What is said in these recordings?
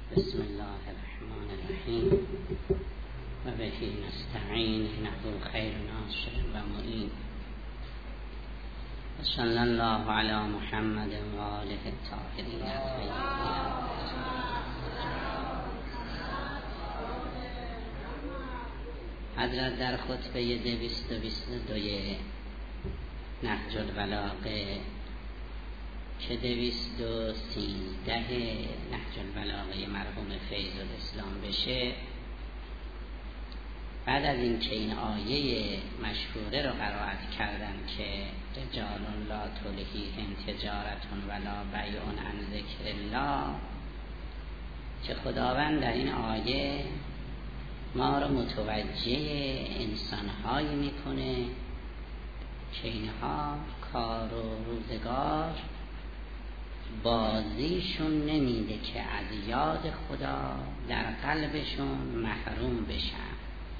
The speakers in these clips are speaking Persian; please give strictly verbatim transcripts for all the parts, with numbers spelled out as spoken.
بسم الله الرحمن الرحیم و به نستعین انه خیر ناصر و معین و صلی الله علی محمد و آله الطاهرین الطیبین. حضرت در خطبه دویست و بیست و دو نهج البلاغه که دویست و سیزده نهج البلاغه مرحوم فیض الاسلام بشه، بعد از این که این آیه مشهوره رو قرائت کردن که رجال لا تلهیهم تجارت ولا بیع عن ذکر الله، که خداوند در این آیه ما رو متوجه انسان‌هایی میکنه که اینها کار و روزگار بازیشون نمیده که از یاد خدا در قلبشون محروم بشن.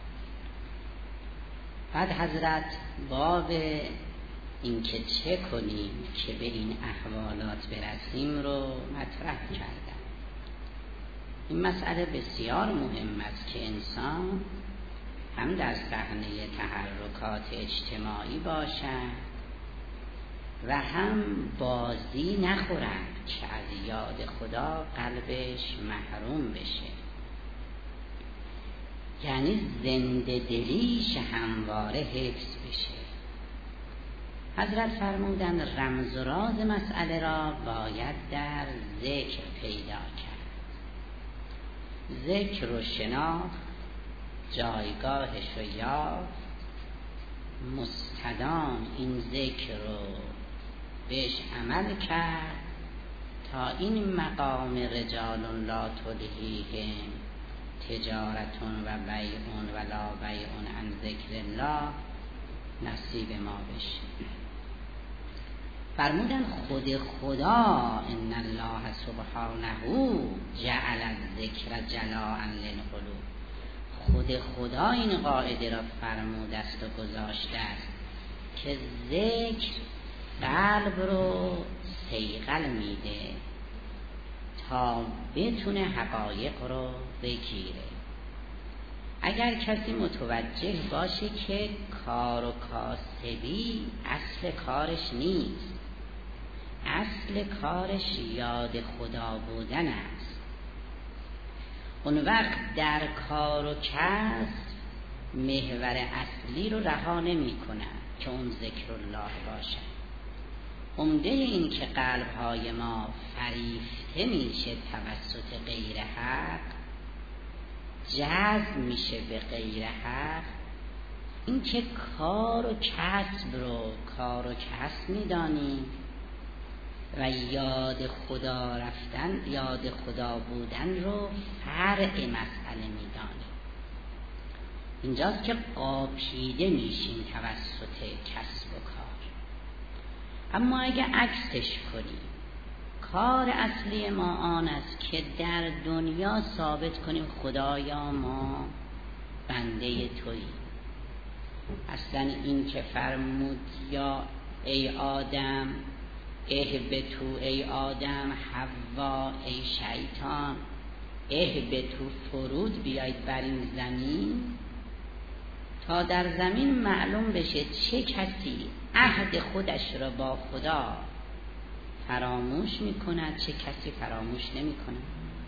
بعد حضرت باب این که چه کنیم که به این احوالات برسیم رو مطرح کردن. این مسئله بسیار مهم است که انسان هم در صحنه تحرکات اجتماعی باشد و هم بازی نخورد که از یاد خدا قلبش محروم بشه، یعنی زنده دلیش همواره حفظ بشه. حضرت فرمودن رمز و راز مسئله را باید در ذکر پیدا کرد. ذکر و شناخت جایگاهش رو یافت، مستدام این ذکر رو بهش عمل کرد تا این مقام رجال لا تلهیهم تجارتون و بیعون و لا بیعون عن ذکر الله نصیب ما بشه. فرمودن خود خدا ان الله سبحانه جعل الذکر جلاء للقلوب، خود خدا این قاعده را فرموده است و گذاشته است که ذکر قلب رو صیقل میده تا بتونه حقایق رو بگیره. اگر کسی متوجه باشه که کار و کاسبی اصل کارش نیست، اصل کارش یاد خدا بودن است، اون وقت در کار و کسب محور اصلی رو رها نمی کنن که اون ذکر الله باشه. عمده این که قلب‌های ما فریفته میشه توسط غیر حق، جذب میشه به غیر حق، این که کار و کسب رو کار و کسب میدانیم و یاد خدا رفتن، یاد خدا بودن رو فرع مسئله میدانیم. اینجاست که قاپیده میشیم توسط کسب و کار. اما اگه عکسش کنیم، کار اصلی ما آن است که در دنیا ثابت کنیم خدایا ما بنده تویی. اصلا این که فرمود یا ای آدم اهبطوا، ای آدم حوا، ای شیطان اهبطوا، فرود بیایید بر این زمین، تا در زمین معلوم بشه چه کسی عهد خودش را با خدا فراموش میکند، چه کسی فراموش نمیکند.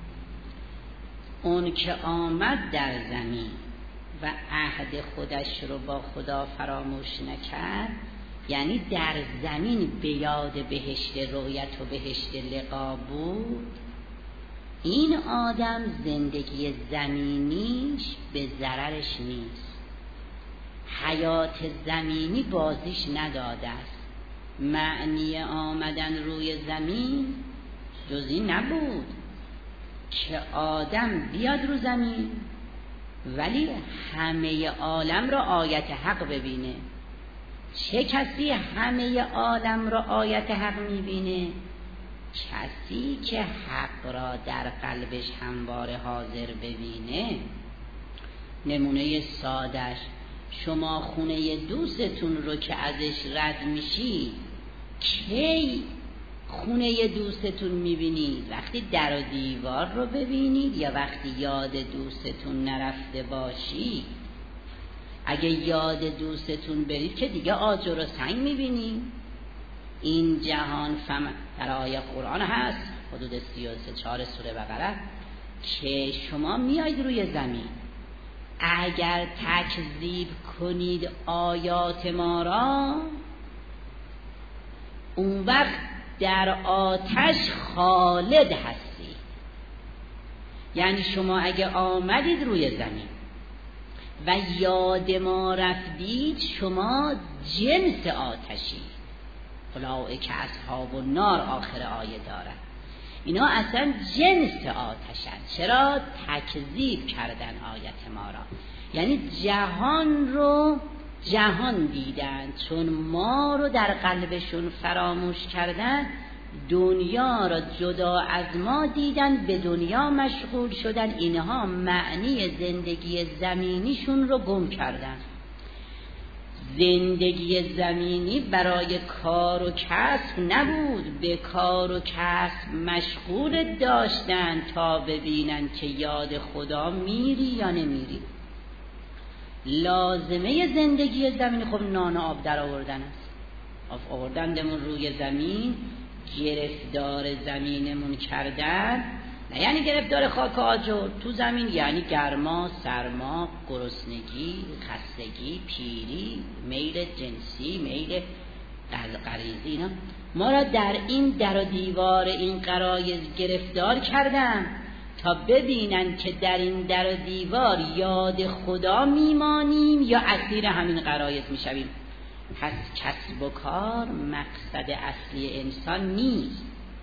اون که آمد در زمین و عهد خودش رو با خدا فراموش نکرد، یعنی در زمین به یاد بهشت رؤیت و بهشت لقا بود، این آدم زندگی زمینیش به ضررش نیست، حیات زمینی بازیش نداده است. معنی آمدن روی زمین جزی نبود که آدم بیاد رو زمین ولی همه عالم را آیت حق ببینه. چه کسی همه عالم را آیت حق میبینه؟ کسی که حق را در قلبش همواره حاضر ببینه. نمونه سادش، شما خونه دوستتون رو که ازش رد میشی کی خونه دوستتون میبینید، وقتی در و دیوار رو ببینید یا وقتی یاد دوستتون نرفته باشید؟ اگه یاد دوستتون برید که دیگه آجر و سنگ میبینید. این جهان فم در آیه قرآن هست حدود سی و سه چهار سوره بقره که شما میایید روی زمین، اگر تکذیب کنید آیات ما را، اون وقت در آتش خالد هستی. یعنی شما اگه آمدید روی زمین و یاد ما رفتید، شما جنس آتشید. اولئک اصحاب النار آخر آیه دارد. اینا اصلا جنس آتشند. چرا؟ تکذیب کردن آیت ما را. یعنی جهان رو جهان دیدن، چون ما رو در قلبشون فراموش کردن، دنیا را جدا از ما دیدن، به دنیا مشغول شدن. اینها معنی زندگی زمینیشون رو گم کردن. زندگی زمینی برای کار و کسب نبود، به کار و کسب مشغول داشتن تا ببینن که یاد خدا میری یا نمیری. لازمه زندگی زمینی خب نان و آب در آوردن است. آب آوردندمون روی زمین، گرفتار زمینمون کردن، نه یعنی گرفتار خاک و آجر تو زمین، یعنی گرما، سرما، گرسنگی، خستگی، پیری، میل جنسی، میل غریزی. اینا ما را در این در و دیوار این غرایز گرفتار کردن تا ببینن که در این در و دیوار یاد خدا میمانیم یا اسیر همین غرایز میشویم. پس کسب و کار مقصد اصلی انسان نیست.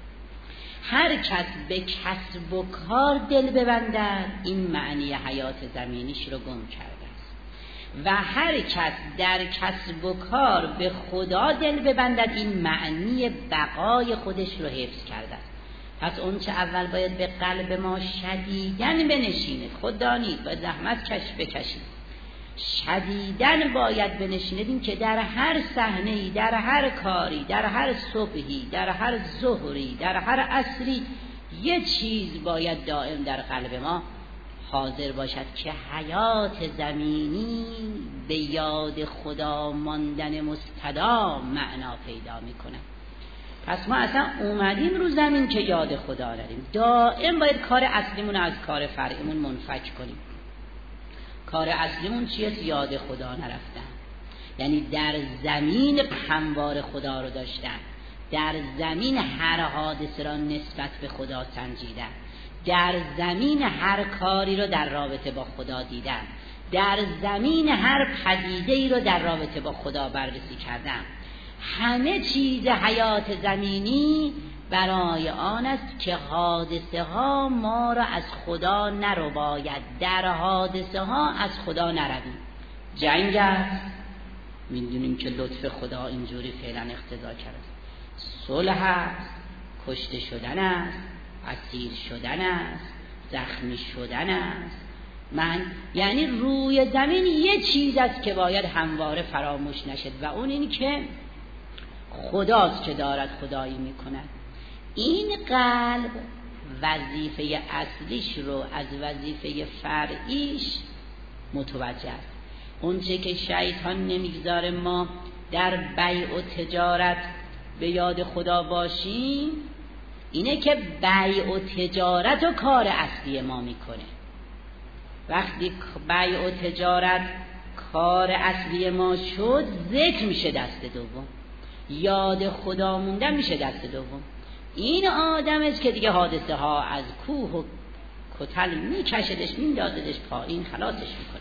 هر کس به کسب و کار دل ببندد، این معنی حیات زمینیش رو گم کرده است. و هر کس در کسب و کار به خدا دل ببندد، این معنی بقای خودش رو حفظ کرده است. پس اون چه اول باید به قلب ما شدیدن بنشیند. خود دانید باید زحمت کش بکشید، شدیدن باید بنشیندیم که در هر صحنه‌ای، در هر کاری، در هر صبحی، در هر ظهری، در هر عصری، یه چیز باید دائم در قلب ما حاضر باشد که حیات زمینی به یاد خدا ماندن مستدام معنا پیدا میکنه. پس ما اصلا اومدیم رو زمین که یاد خدا داریم. دائم باید کار اصلیمون از کار فرعیمون منفک کنیم. کار اصلیمون چیه؟ یاد خدا نرفتن، یعنی در زمین هموار خدا رو داشتن، در زمین هر حادثه را نسبت به خدا سنجیدن، در زمین هر کاری رو در رابطه با خدا دیدن، در زمین هر پدیده‌ای رو در رابطه با خدا بررسی کردن. همه چیز حیات زمینی برای آن است که حادثه ها ما را از خدا نرو، باید در حادثه ها از خدا نرویم. جنگ است، میدونیم که لطف خدا اینجوری فعلا اقتضا کرده. صلح است، کشته شدن است، اسیر شدن است، زخمی شدن است. من یعنی روی زمین یه چیز است که باید همواره فراموش نشد و اون این که خداست که دارد خدایی میکند. این قلب وظیفه اصلیش رو از وظیفه فرعیش متوجه است. اون چه که شیطان نمیگذاره ما در بیع و تجارت به یاد خدا باشیم، اینه که بیع و تجارت و کار اصلی ما میکنه. وقتی بیع و تجارت کار اصلی ما شد، ذکر میشه دست دوم، یاد خدا موندن میشه دست دوم. این آدم است که دیگه حادثه ها از کوه و کتل میکشدش، میندازدش پایین، خلاصش میکنه.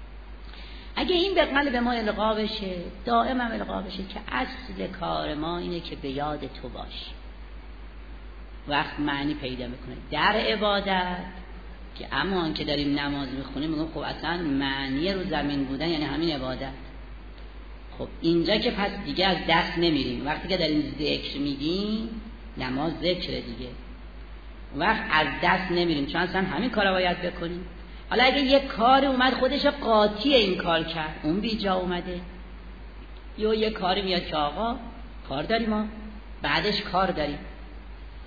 اگه این به قلب ما القا بشه، دائم هم القا بشه که اصل کار ما اینه که به یاد تو باش، وقت معنی پیدا میکنه در عبادت. که اما آن که داریم نماز میخونیم میگم خب اصلا معنی رو زمین بودن یعنی همین عبادت. خب اینجا که پس دیگه از دست نمیریم. وقتی که داریم ذکر میگیم، نماز ذکره دیگه، وقت از دست نمیریم چون اصلا همین کار رو باید بکنیم. حالا اگه یک کار اومد خودش قاطی این کار کرد، اون بی جا اومده، یا یک کاری میاد که آقا کار داریم ما بعدش کار داریم،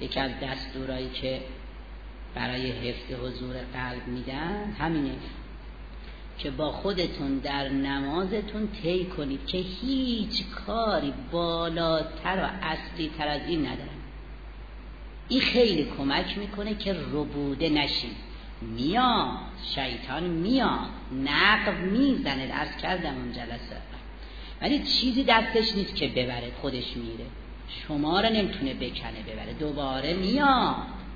یکی از دستورایی که برای حفظ حضور قلب میدن همینه که با خودتون در نمازتون طی کنید که هیچ کاری بالاتر و اصلی تر از این ندارم. این خیلی کمک میکنه که ربوده نشید. میاد شیطان، میاد نقب میزنه، عرض کردم اون جلسه، ولی چیزی دستش نیست که ببره، خودش میره، شما رو نمیتونه بکنه ببره، دوباره میاد.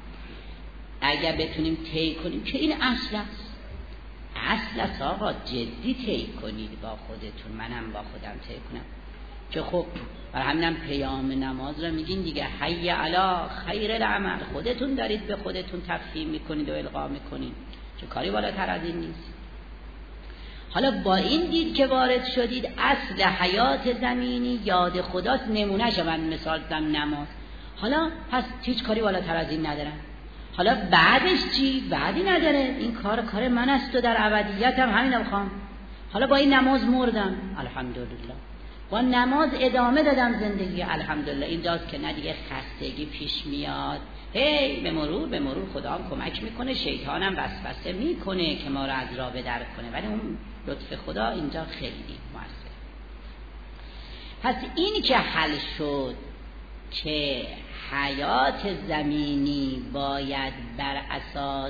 اگر بتونیم طی کنیم که این اصل است، اصل است آقا، جدی طی کنید با خودتون، منم با خودم طی کنم که خب برای همینم پیام نماز رو میگین دیگه، حی علی خیر العمل، خودتون دارید به خودتون تفهیم میکنید و القا میکنید که کاری بالاتر از این نیست. حالا با این دید که وارد شدید، اصل حیات زمینی یاد خداست، نمونه شو من مثال زدم نماز. حالا پس هیچ کاری بالاتر از این ندارم. حالا بعدش چی؟ بعدی نداره، این کار کار من است و در ابدیتم همین بخوام. حالا با این نماز مردم، الحمدلله، با نماز ادامه دادم زندگی، الحمدلله. اینجاست که نه دیگه خستگی پیش میاد، هی به مرور به مرور خدا هم کمک میکنه، شیطانم وسوسه میکنه که ما رو از راه بدر کنه، ولی اون لطف خدا اینجا خیلی موثر. پس این که حل شد که حیات زمینی باید بر اساس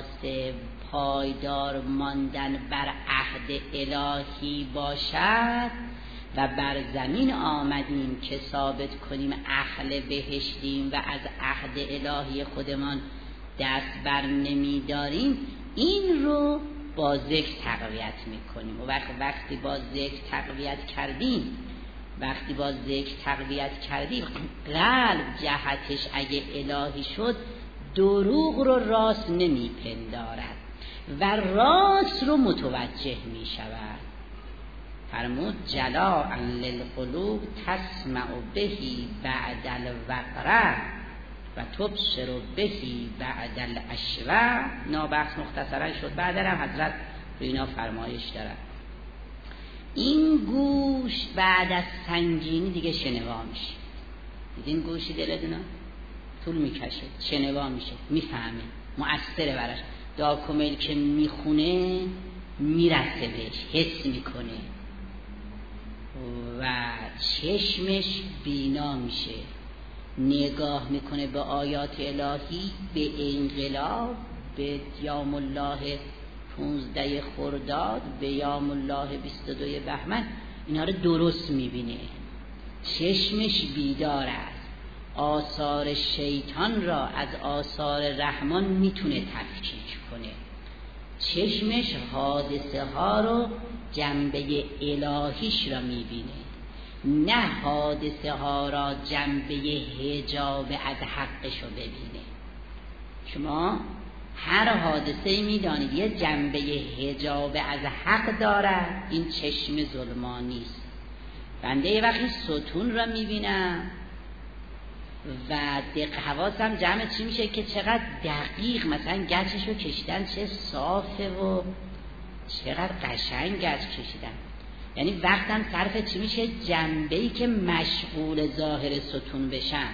پایدار ماندن بر عهد الهی باشد و بر زمین آمدیم که ثابت کنیم اهل بهشتیم و از عهد الهی خودمان دست بر نمی داریم، این رو با ذکر تقویت میکنیم. و وقت وقتی با ذکر تقویت کردیم وقتی با ذکر تقویت کردیم قلب جهتش اگه الهی شد، دروغ رو راست نمی پندارد و راست رو متوجه می شود. فرمود جلاء للقلوب تسمع بهی بعد الوقره و تبصر بهی بعد الاشوه. نابخص مختصرا شد، بعد هم حضرت رو اینا فرمایش دارد. این گوش بعد از سنگینی دیگه شنوا میشه. دیدین گوشی دلتون طول میکشه، شنوا میشه، میفهمه، مؤثره براش، داکومل که میخونه میرسه بهش، حس میکنه و چشمش بینا میشه، نگاه میکنه به آیات الهی، به انقلاب، به یوم الله پونزده خرداد، به یوم الله بیست و دو بهمن، اینا رو درست میبینه، چشمش بیدار است، آثار شیطان را از آثار رحمان میتونه تفکیک کنه، چشمش حادثه ها رو جنبه الهیش را میبینه، نه حادثه ها را جنبه حجاب از حقش رو ببینه. شما هر حادثه میدانید یه جنبه حجاب از حق دارد، این چشم ظلمانی است. بنده یه وقتی ستون را میبینم و دقیق حواسم جمع چی میشه که چقدر دقیق مثلا گچش رو کشیدن، چه صافه و چقدر قشنگ گچ کشیدن. یعنی وقتم صرف چی میشه؟ جنبه‌ای که مشغول ظاهر ستون بشن.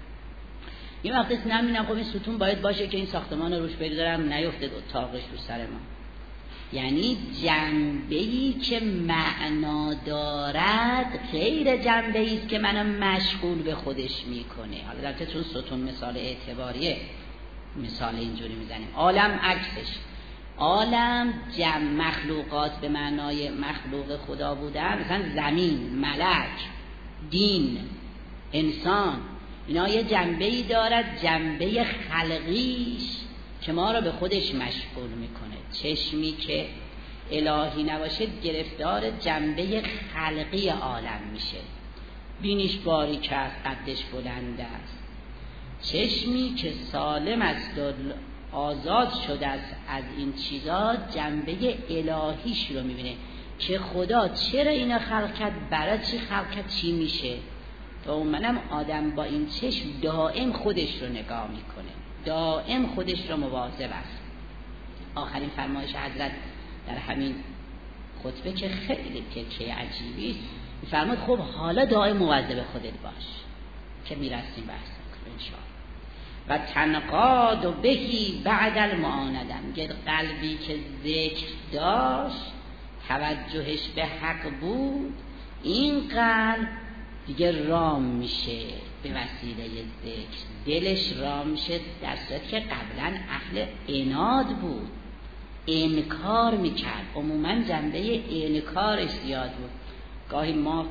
یه وقتی نمی‌بینم خب این ستون باید باشه که این ساختمان رو روش بگذارم نیفته تاقش رو سر ما. یعنی جنبه‌ای که معنا دارد غیر جنبه‌ای است که منو مشغول به خودش میکنه. حالا البته چون ستون مثال اعتباریه مثال اینجوری میزنیم، عالم عکسش، عالم جمع مخلوقات به معنای مخلوق خدا بودن، مثلا زمین، ملک، دین، انسان، اینا یه جنبه‌ای دارد، جنبه خلقیش که ما رو به خودش مشغول میکنه. چشمی که الهی نباشه گرفتار جنبه خلقی عالم میشه، بینیش باریک است، قدش بلند است. چشمی که سالم است و آزاد شده است از این چیزا، جنبه الهیش رو میبینه که خدا چرا اینا خلق کرد، برای چی خلق کرد، چی میشه. و منم آدم با این چشم دائم خودش رو نگاه میکنه، دائم خودش رو مواظب است. آخرین فرمایش حضرت در همین خطبه که خیلی تکه عجیبی است، میفرماد خب حالا دائم مواظب خودت باش که میرسیم بحث ان شاء الله. و تنقاد و بهی بعد المعاندم. میگه قلبی که ذکر داشت، توجهش به حق بود، این قلب دیگه رام میشه به وسیله ذکر، دلش رام میشه، در صورتی که قبلا اهل عناد بود، انکار میکرد، عموما جنبه انکارش زیاد بود. گاهی ما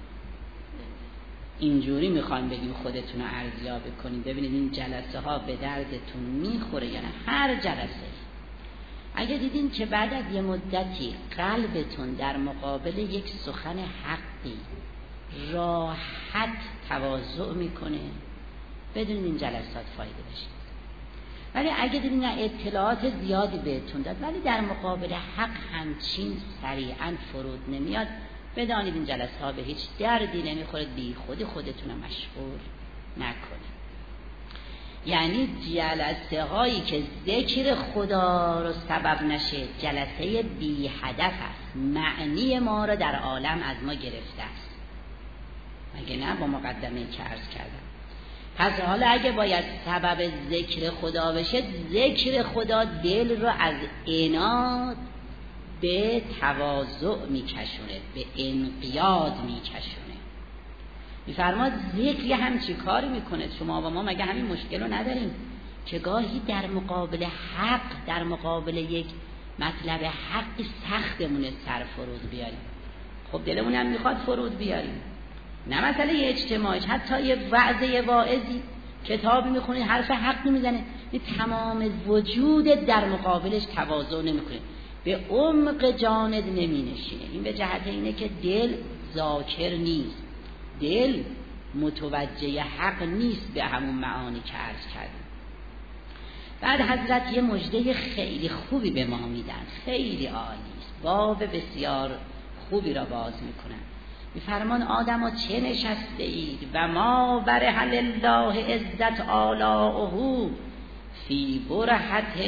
اینجوری میخوایم بگیم خودتون رو ارزیابی کنیم، ببینید این جلسه ها به دردتون میخوره یا نه. هر جلسه اگه دیدین که بعد از یه مدتی قلبتون در مقابل یک سخن حقی راحت تواضع میکنه، بدونید این جلسات فایده بشه. ولی اگه دیدین اطلاعات زیادی بهتون داد ولی در مقابل حق همچین سریعا فرود نمیاد، بدانید این جلسه ها به هیچ دردی نمیخورد، بی خود خودتون رو مشغول نکنید. یعنی جلسه هایی که ذکر خدا رو سبب نشه جلسه بی هدف است، معنی ما رو در عالم از ما گرفته است. اگه نه با مقدمه که عرض کردم. پس حالا اگه باید سبب ذکر خدا بشه، ذکر خدا دل رو از عناد به تواضع میکشونه، به انقیاد میکشونه. میفرماد ذکر یه همچی کاری میکنه. شما و ما مگه همین مشکل رو نداریم که گاهی در مقابل حق، در مقابل یک مطلب حقی سختمونه سر فرود بیاریم. خب دلمون هم میخواد فرود بیاریم، نه مسئله یه اجتماعی، حتی یه وعظ یه واعظی کتابی میخونی حرف حق نمیزنه، این تمام وجود در مقابلش تواضع نمیکنه، به عمق جانت نمینشینه. این به جهت اینه که دل ذاکر نیست، دل متوجه حق نیست به همون معانی که عرض کردیم. بعد حضرت یه مژده خیلی خوبی به ما میدن، خیلی عالی است، باب بسیار خوبی را باز میکنن. میفرمان آدم چه نشسته اید و ما برحل الله عزت آلاؤه فی برهت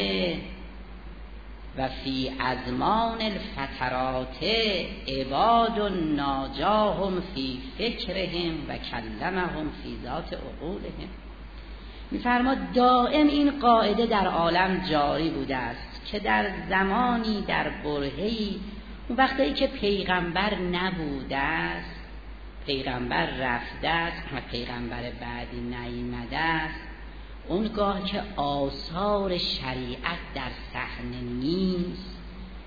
و فی ازمان الفترات عباد ناجاهم فی فکرهم و کلمهم فی ذات عقولهم. میفرماد دائم این قاعده در عالم جاری بوده است که در زمانی، در برهه‌ای، اون وقتی که پیغمبر نبوده است، پیغمبر رفته است و پیغمبر بعدی نیامده است، اونگاه که آثار شریعت در صحنه نیست،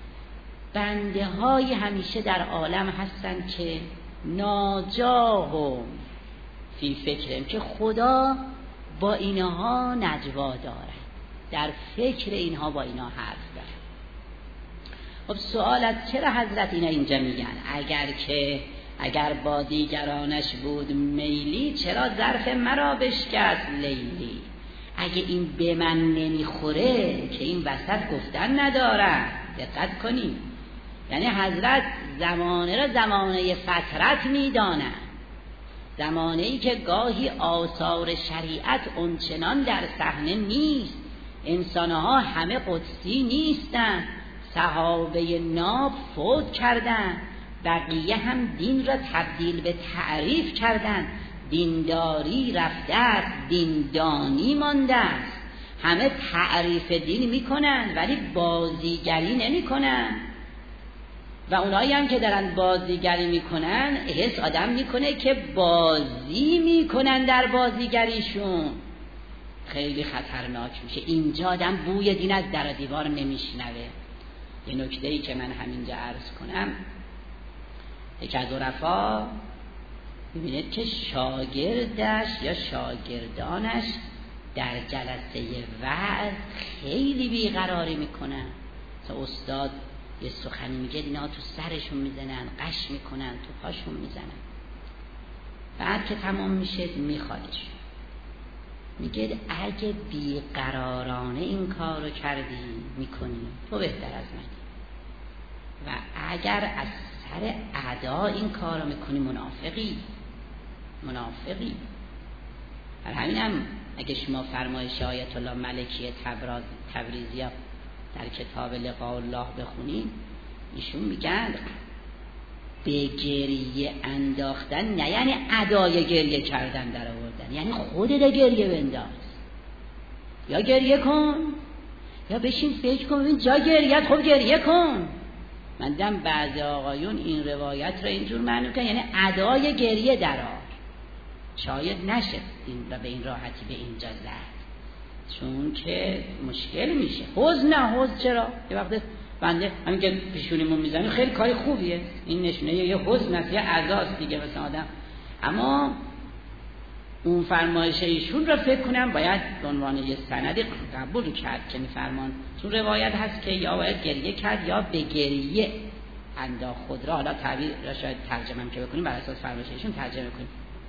بنده های همیشه در عالم هستن که ناجاهم فی فکرهم، که خدا با اینها نجوا دارد، در فکر اینها با اینا حرف دارد. خب سوال از چرا حضرت اینا اینجا میگن؟ اگر که اگر با دیگرانش بود میلی، چرا ظرف مرا بشکست لیلی؟ اگه این به من نمیخوره که این وسط گفتن نداره. دقت کنید، یعنی حضرت زمانه را زمانه فترت میدانند، زمانه ای که گاهی آثار شریعت اونچنان در صحنه نیست، انسانها همه قدسی نیستن، صحابه ناب فوت کردن، بقیه هم دین را تبدیل به تعریف کردن، دینداری رفته است، دیندانی مانده است، همه تعریف دین میکنن ولی بازیگری نمیکنن. و اونایی هم که دارن بازیگری میکنن، حس آدم میکنه که بازی میکنن در بازیگریشون، خیلی خطرناک میشه. اینجا آدم بوی دین از در دیوار نمیشنوه. یه نکته‌ای که من همینجا عرض کنم، یکی از عرفا میبینید که شاگردش یا شاگردانش در جلسه وعظ خیلی بیقراری میکنن. مثلا استاد یه سخنی میگه، اینا تو سرشون میزنن، قش میکنن، تو پاشون میزنن. بعد که تمام میشه میخوادش، میگه اگه بیقرارانه این کارو کردی میکنی تو بهتر از منی، و اگر از سر ادا این کارو میکنی منافقی منافقی. بر همینم اگه شما فرمایش آیت الله ملکی تبراز تبریزی در کتاب لقاء الله بخونید، ایشون میگن به گریه انداختن نه یعنی ادای گریه کردن در آوردن، یعنی خودت گریه بنداز. یا گریه کن یا بشین فکر کن ببین جا گریت، خب گریه کن. من دیدم بعضی آقایون این روایت را اینجور معنی کنن، یعنی ادای گریه درآر، شاید نشه این را به این راحتی به اینجا زد، چون که مشکل میشه. حزن نه، حزن چرا؟ یه وقت بنده همین که پیشونیمون میزنیم خیلی کاری خوبیه، این نشونه یه حزن است، یه عزاست دیگه واسه آدم. اما اون فرمایش ایشون را فکر کنم باید به عنوان یه سندی قبول کرد که این فرمان، چون روایت هست که یا باید گریه کرد یا به گریه انداخت خود را. حالا تعبیر را شاید ترجمه که بکنیم بر اساس فرمایش ایشون ترجمه کنیم.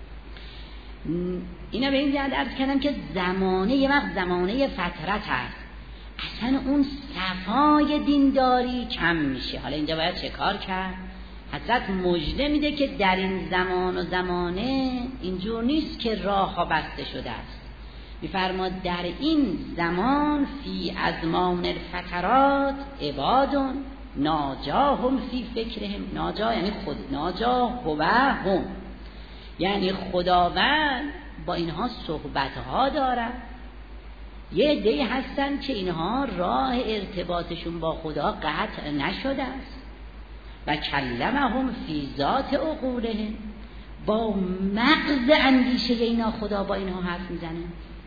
اینا به این جهت عرض کردم که زمانه یه وقت زمانه فترت هست، اصلا اون صفای دینداری کم میشه. حالا اینجا باید چه کار کرد؟ حضرت مژده میده که در این زمان و زمانه اینجور نیست که راه ها بسته شده است. میفرماد در این زمان فی ازمان الفترات عبادون ناجاهم فی فکرهم. ناجا یعنی خود، ناجا هو هم، یعنی خداوند با اینها صحبت ها دارد. یه عده‌ای هستن که اینها راه ارتباطشون با خدا قطع نشده است. و کلمهم فی ذات عقولهم، با مغز اندیشه اینا خدا با اینها حرف میزنه.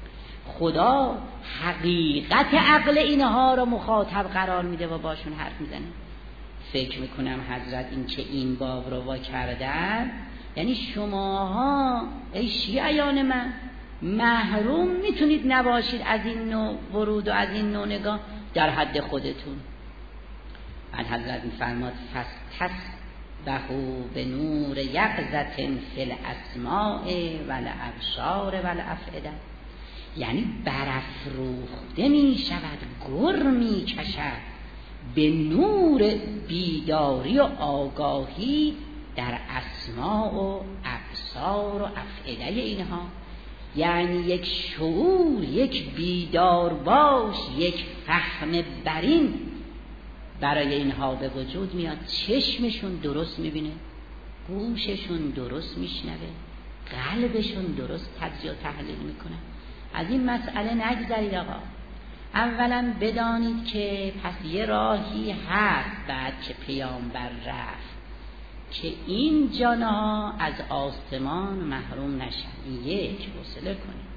خدا حقیقت عقل اینها رو مخاطب قرار میده و باشون حرف میزنه. فکر میکنم حضرت این که این باب رو وا کردن، یعنی شماها ای شیعیان من محروم میتونید نباشید از این نوع ورود و از این نوع نگاه در حد خودتون. بعد حضرت میفرماد فاستسبحوا به نور یقظة فی الاسماع و الابصار و الافئده، یعنی برافروخته می شود، گر می کشد به نور بیداری و آگاهی در اسماع و ابصار و افئده اینها. یعنی یک شعور، یک بیدار باش، یک فهم برین برای اینها به وجود میاد. چشمشون درست میبینه، گوششون درست میشنوه، قلبشون درست تجزیه و تحلیل میکنه. از این مسئله نگذرید آقا. اولا بدانید که پس یه راهی هست بعد که پیامبر رفت که این جانها از آسمان محروم نشن. یک وصله کنید.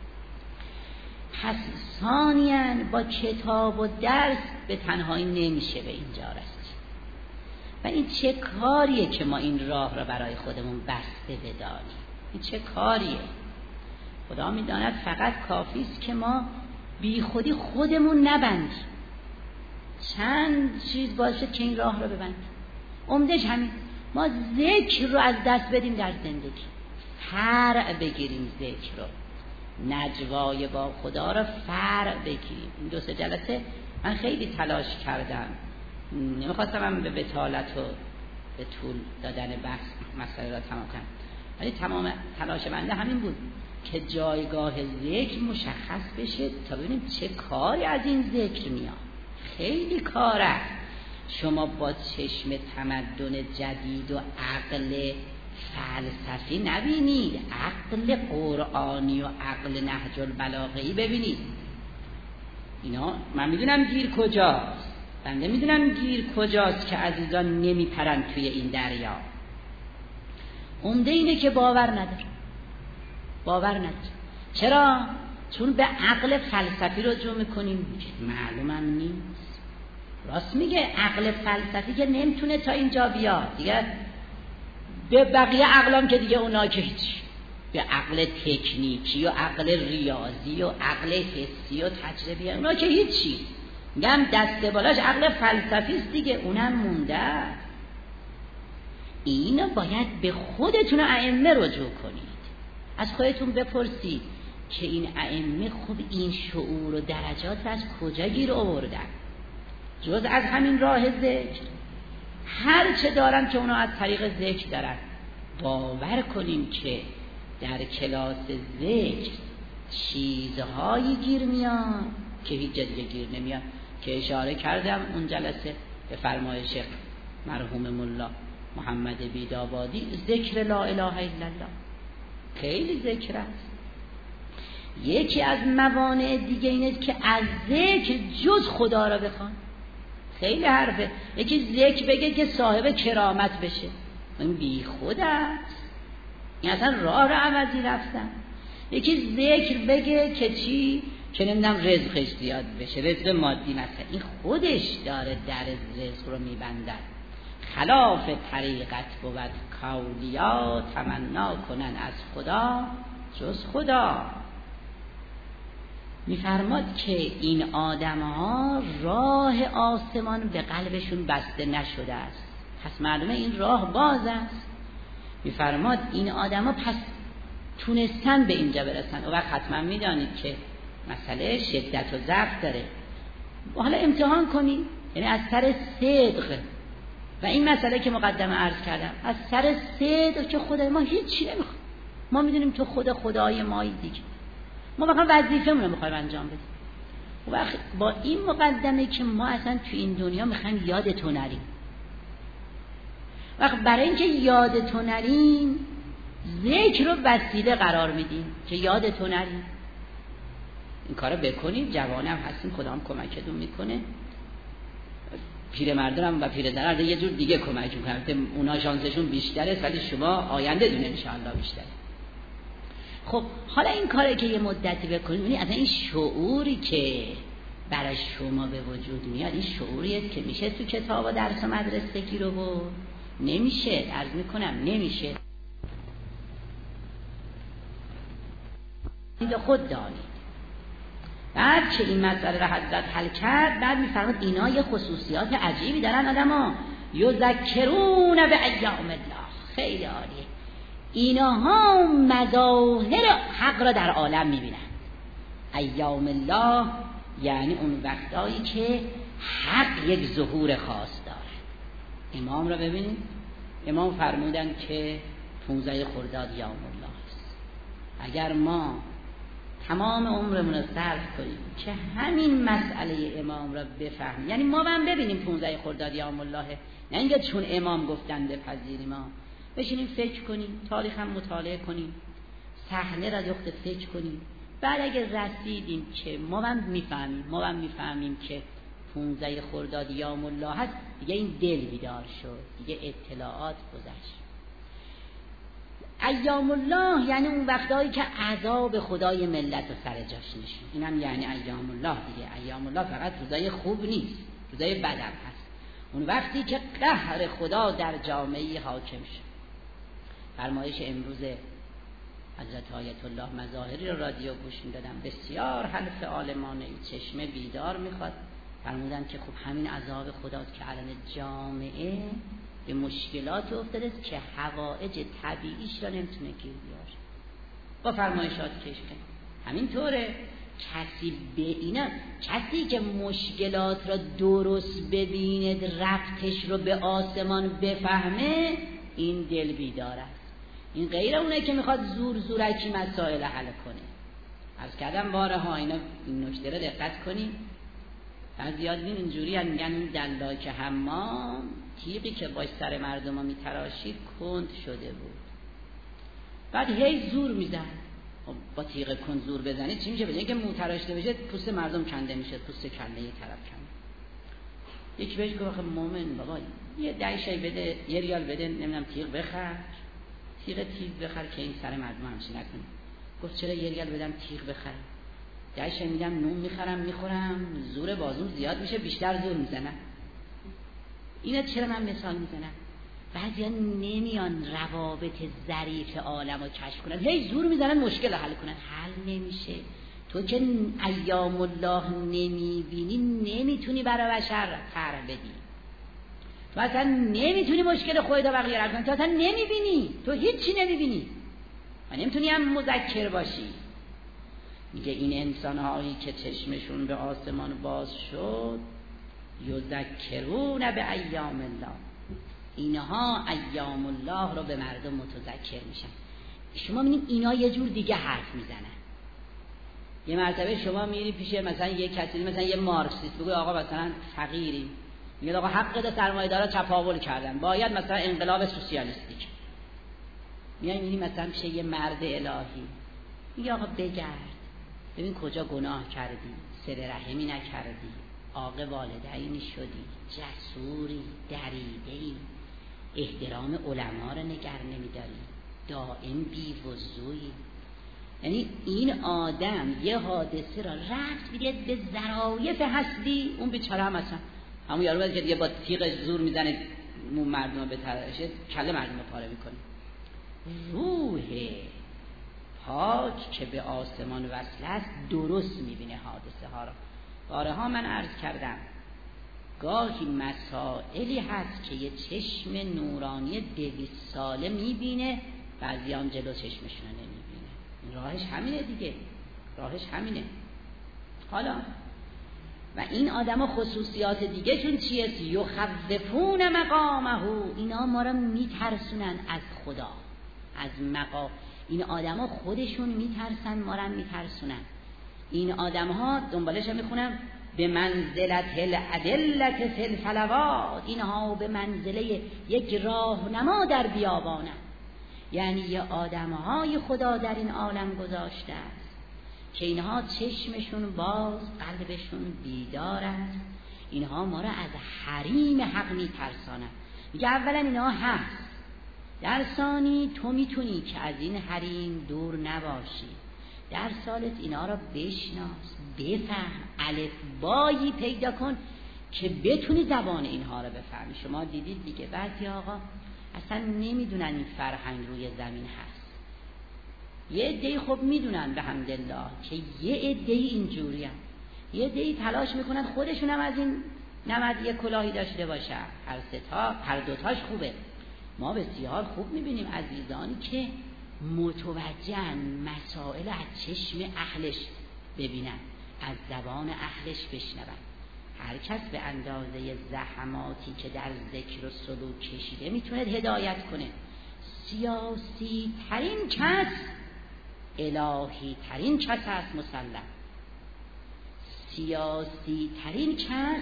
پس ثانیاً با کتاب و درس به تنهایی نمیشه به اینجا رسید. و این چه کاریه که ما این راه را برای خودمون بسته بدانیم؟ این چه کاریه؟ خدا میداند فقط کافی است که ما بی خودی خودمون نبندیم. چند چیز باشه که این راه را ببندیم. عمدش همین، ما ذکر رو از دست بدیم در زندگی، فرع بگیریم ذکر رو، نجوای با خدا رو فرع بگیریم. این دو سه جلسه من خیلی تلاش کردم، نمیخواستم من به بطالت و به طول دادن بحث مسئله را تمام کنم، ولی تمام تلاش بنده همین بود که جایگاه ذکر مشخص بشه تا ببینیم چه کاری از این ذکر میاد. خیلی کاره. شما با چشم تمدن جدید و عقل فلسفی نبینید، عقل قرآنی و عقل نهج البلاغه‌ای ببینید. اینا من میدونم گیر کجاست، بنده میدونم گیر کجاست که عزیزان نمیپرن توی این دریا. عمده اینه که باور نداره، باور نداره. چرا؟ چون به عقل فلسفی رجوع میکنیم، معلومم نیست. راست میگه، عقل فلسفی که نمیتونه تا اینجا بیاد دیگه. به بقیه عقلام که دیگه اونا که هیچ، به عقل تکنیکی و عقل ریاضی و عقل حسی و تجربی اونا که هیچی. میگم دست بالاش عقل فلسفی است دیگه، اونم مونده. اینو باید به خودتون ائمه رجوع کنید، از خودتون بپرسید که این ائمه خوب این شعور و درجات از کجا گیر آوردن، جز از همین راه ذکر. هر چه دارن که اونا از طریق ذکر دارن، باور کنیم که در کلاس ذکر چیزهایی گیر میاد که هیچ جا دیگه گیر نمیاد، که اشاره کردم اون جلسه به فرمایش مرحوم ملا محمد بیدابادی، ذکر لا اله الا الله. خیلی ذکر است. یکی از موانع دیگه اینه که از ذکر جز خدا را بخوان. خیلی حرفه. یکی ذکر بگه که صاحب کرامت بشه، این بی خود است، این اصلا راه را عوضی رفتن. یکی ذکر بگه که چی؟ که نمیدونم رزقش زیاد بشه، رزق مادی مثلا، این خودش داره در رزق رو میبندن. خلاف طریقت بود کاولیا، تمنا کنن از خدا جز خدا. میفرماد که این آدم ها راه آسمان به قلبشون بسته نشده است، پس معلومه این راه باز است. میفرماد این آدم ها پس تونستن به اینجا برسن. و وقت حتما میدانید که مسئله شدت و ضعف داره. حالا امتحان کنید، یعنی از سر صدق و این مسئله که مقدمه عرض کردم، از سر صدق که خدای ما هیچی نمیخواد، ما میدونیم تو خدا خدای مایی دیگه، ما واقعا وظیفه‌مون رو میخوایم انجام بدیم. وقت با این مقدمه که ما اصلا تو این دنیا میخوایم یاد تو نریم، وقت برای اینکه یاد تو نریم ذکر رو وسیله قرار میدیم که یاد تو نریم. این کارو بکنید، جوانم هستیم، خدا هم کمکتون میکنه، پیرمردان و پیرزنان یه جور دیگه کمک میکنه، اونا شانسشون بیشتره ولی شما آینده دونه انشاءالله بیشتره. خب حالا این کاره که یه مدتی بکنید، یعنی اصلا این شعوری که برای شما به وجود میاد، این شعوریه که میشه تو کتاب و درس و مدرسگی رو بود؟ نمیشه، عرض میکنم نمیشه. این خود دانید. بعد که این مسئله را حضرت حل کرد، بعد میفرماد اینا یه خصوصیات عجیبی دارن آدما، یذکرون به ایام الله. خیلی عالیه. اینها مظاهر حق را در عالم میبینن. ایام الله یعنی اون وقتایی که حق یک ظهور خاص داره. امام را ببینید، امام فرمودن که پانزده خرداد یوم الله است. اگر ما تمام عمرمون رو صرف کنیم که همین مسئله امام را بفهمیم، یعنی ما هم ببینیم پانزده خرداد یوم الله، نه اینکه چون امام گفتن بپذیریم، ما بشینیم فکر کنیم، تاریخ هم مطالعه کنیم، صحنه را یخت فکر کنیم. بعد اگر رسیدیم که ما هم میفهمیم ما هم میفهمیم که پانزده خرداد یوم الله هست، دیگه این دل بیدار شد، دیگه اطلاعات گذشت. ایام الله یعنی اون وقتایی که عذاب خدای ملت رو سر جاش نشون. اینم یعنی ایام الله دیگه. ایام الله فقط روزای خوب نیست، روزای بد هم هست. اون وقتی که قهر خدا در جامعه حاکم شد. فرمایش امروز حضرت آیت الله مظاهری رو رادیو گوش میدادم، بسیار حلف عالمانه، چشمه بیدار میخواد. فرمودن که خب همین عذاب خداست که الان جامعه به مشکلات افتاده که حوائج طبیعیش را نمیتونه گیر بیاره. با فرمایشات کش کنیم همینطوره. کسی به اینا، کسی که مشکلات را درست ببیند، رفتش رو به آسمان بفهمه، این دل بیدار است. این غیر اونه که میخواد زور زورکی مسائل حل کنه. عرض کردم بارها اینا، این نکته رو دقت کنیم. بعضی‌ها دیدین اینجوری هم میگن این دلاک حمام تیغی که باش سر مردم ها میتراشید کند شده بود، بعد هی زور میزن. با تیغ کند زور بزنید چی میشه؟ بجای که مو تراشته بشه پوست مردم کنده میشه، پوست کنده یه طرف کنده. یکی بهش گفت مومن بابا یه ده شای بده، یه ریال بده، نمیدونم تیغ بخر، تیغ تیز بخر که این سر مردم همچی نکنه. گفت چرا یه ریال بدم تیغ بخرم؟ ده شای میدم نون میخرم میخورم، زور بازوم زیاد میشه، بیشتر زور میزنم. اینا چرا من مثال میزنم؟ بعضیا نمیان روابط ظریف عالم رو کشف کنن، هی زور میزنن مشکل حل کنن، حل نمیشه. تو که ایام الله نمیبینی نمیتونی برای بشر طرح بدی، تو اصلا نمیتونی مشکل خودت رو بقیه حل کنی، تو اصلا نمیبینی، تو هیچی نمیبینی و نمیتونی هم مذکر باشی. میگه این انسان هایی که چشمشون به آسمان باز شد، یذکرون به ایام الله، اینها ایام الله رو به مردم متذکر میشن. شما میبینید اینا یه جور دیگه حرف میزنن. یه مرتبه شما میری پیش مثلا یه کسی، مثلا یه مارکسیست، بگوی آقا مثلا فقیریم، میگه آقا حق ده سرمایه‌دارا چپاول کردن، باید مثلا انقلاب سوسیالیستیک. میای میبینی مثلا پیش یه مرد الهی، میگه آقا بگرد ببین کجا گناه کردی، صله رحمی نکردی، عاق والدینی شدی، جسوری، دریده‌ای، احترام علما رو نگر نمیداری، دائم بی‌وضوئی. یعنی این آدم یه حادثه را رفت بیاد به ظرایف هستی، اون بیچاره هم اصلا همون یارو که دیگه با تیغ زور میزنه مو مردم رو بتراشه، کله مردم رو پاره میکنه. روح پاک که به آسمان وصل است درست میبینه حادثه ها را. بارها من عرض کردم گاهی مسائلی هست که یه چشم نورانی دویست ساله میبینه، بعضی هم جلو چشمشون نمیبینه. راهش همینه دیگه، راهش همینه. حالا و این آدم خصوصیات دیگه چون چیه؟ یخوفون مقامه، اینا ما را میترسونن از خدا، از مقام. این آدم ها خودشون میترسن، ما را میترسونن. این آدم ها دنبالش هم میخونم به منزلت الادلت فی الفلوات، اینها به منزله یک راهنما در بیابانه. یعنی یه آدم های خدا در این عالم گذاشته است که اینها چشمشون باز، قلبشون بیدار است. اینها ما را از حریم حق میترسانند. میگه اولا اینها هست، در ثانی تو میتونی که از این حریم دور نباشی، در ثالث اینا را بشناس، بفهم، الفبایی پیدا کن که بتونی زبان اینها را بفهمی. شما دیدید دیگه بعضی آقا اصلا نمیدونن این فرهنگ روی زمین هست. یه عده‌ای خب میدونن بحمدالله که یه عده‌ای اینجوری هم. یه عده‌ای تلاش میکنن خودشون هم از این نمد یه کلاهی داشته باشن. هر سه تا هر دوتاش خوبه. ما بسیار خوب میبینیم عزیزانی که متوجهن مسائل از چشم اهلش ببینن، از زبان اهلش بشنون. هر کس به اندازه زحماتی که در ذکر و سلوک کشیده میتونه هدایت کنه. سیاسی ترین کس الهی ترین کس است، مسلم. سیاسی ترین کس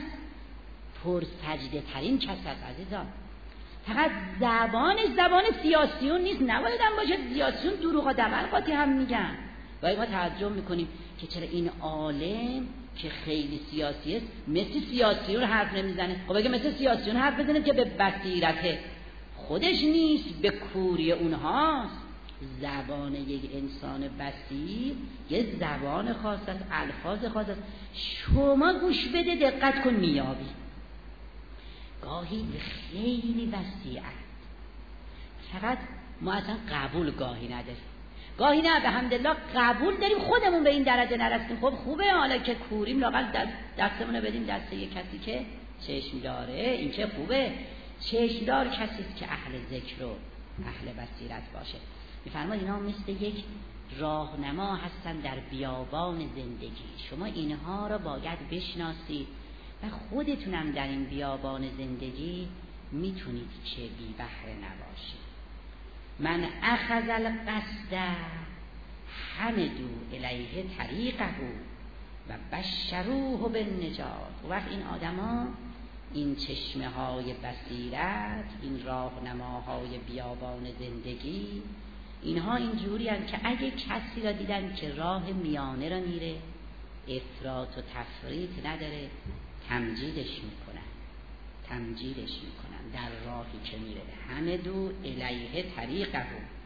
پرسجده ترین کس است عزیزان. فقط زبانش زبان سیاسیون نیست، نباید هم باشه سیاسیون دروغ و دبرقاتی هم میگن. و ما تعجب میکنیم که چرا این عالم که خیلی سیاسی است مثل سیاسیون حرف نمیزنه. خب اگه مثل سیاسیون حرف بزنه که به بصیرت خودش نیست، به کوری اونهاست. زبان یک انسان بصیر یه زبان خاص است، الفاظ خاص است. شما گوش بده، دقت کن، میابی. گاهی خیلی وسیعت، فقط ما اصلا قبول گاهی نداریم. گاهی نه، به حمدالله قبول داریم، خودمون به این درجه نرسیم. خب خوبه حالا که کوریم لااقل دست دستمون رو بدیم دست یک کسی که چشم داره، این چه خوبه. چشمدار کسی است که اهل ذکر و اهل بصیرت باشه. میفرماد اینا مثل یک راهنما هستن در بیابان زندگی. شما اینها را باید بشناسید و خودتونم در این بیابان زندگی میتونید که بی بهره نباشید. من اخذ القصد حمدو الیه طریقه و بشروه بالنجات. وقت این آدما این چشمه های بصیرت، این راهنماهای بیابان زندگی، اینها اینجوری هستند که اگه کسی را دیدن که راه میانه را میره، افراط و تفریط نداره، تمجیدش میکنن تمجیدش میکنن در راهی که میره. حمدو الیه طریقه،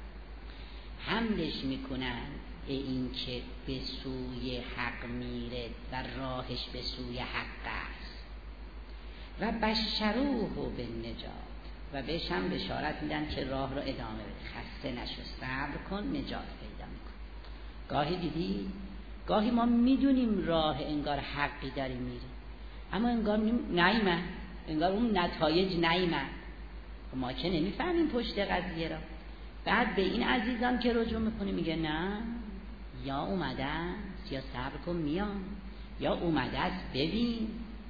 حمدش میکنن این که به سوی حق میره و راهش به سوی حق است. و بشروه بالنجات، و بهش هم بشارت میدن که راه رو ادامه بده، خسته نشو، صبر کن، نجات پیدا میکن. گاهی دیدی گاهی ما میدونیم راه انگار حقی داریم میریم، اما انگار نیمه، انگار اون نتایج نیمه. ما که نمیفهمیم پشت قضیه را. بعد به این عزیزان که رجوع میکنه میگه نه، یا اومده است، یا صبر کن میان، یا اومده است ببین،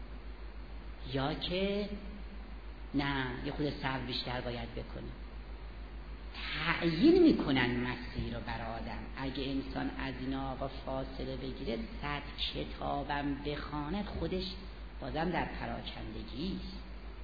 یا که نه یه خود صبر بیشتر باید بکنه. تعیین میکنن مسیر رو بر آدم. اگه انسان از اینا آقا فاصله بگیره، صد کتابم بخواند خودش بازم در پراکندگی است.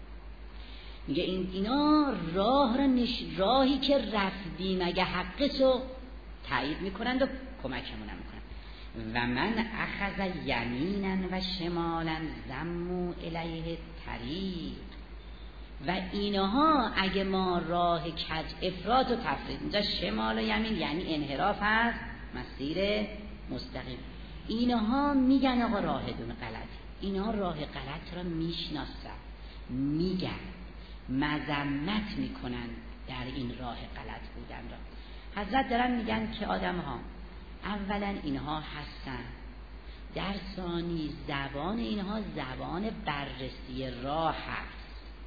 میگه این اینا راه را نش... راهی که رفتیم اگه حقشو تایید میکنند و کمکمون میکنن. و من اخذ یمینا و شمالا زمو الیه طریق. و اینها اگه ما راه کج افراط و تفرید، اینجا شمال و یمین یعنی انحراف هست، مسیر مستقیم، اینها میگن آقا راه دون غلطی، اینها راه غلط را میشناسن، میگن، مذمت میکنن در این راه غلط بودن را. حضرت دارن میگن که آدم ها اولا اینها هستن، در ثانی زبان اینها زبان بررسی راه هست